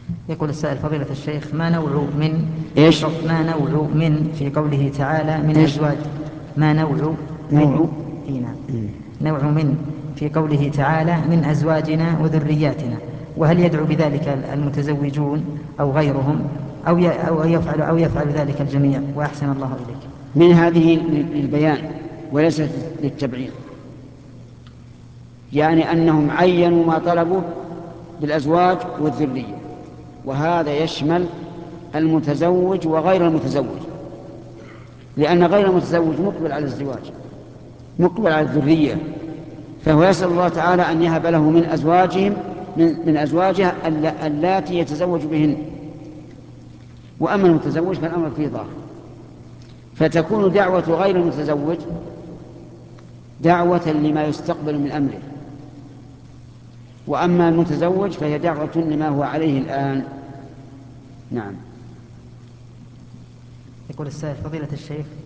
يقول السائل فضيلة الشيخ ما نوع من إيش؟ ما نوع من في قوله تعالى من إيش؟ أزواج ما نوع نوع. من نوع من في قوله تعالى من أزواجنا وذرياتنا، وهل يدعو بذلك المتزوجون أو غيرهم أو يفعل ذلك الجميع؟ وأحسن الله إليك. من هذه للبيان وليست للتبعيض، يعني أنهم عينوا ما طلبوا بالأزواج والذرية، وهذا يشمل المتزوج وغير المتزوج، لأن غير المتزوج مقبل على الزواج، مقبل على الذرية، فهو يسأل الله تعالى أن يهب له من أزواجهم من أزواجه اللاتي يتزوج بهن. وأما المتزوج فالأمر فيه ظاهر، فتكون دعوة غير المتزوج دعوة لما يستقبل من أمره، وأما المتزوج فهي دعوة لما هو عليه الآن. نعم. يقول السائل فضيلة الشيخ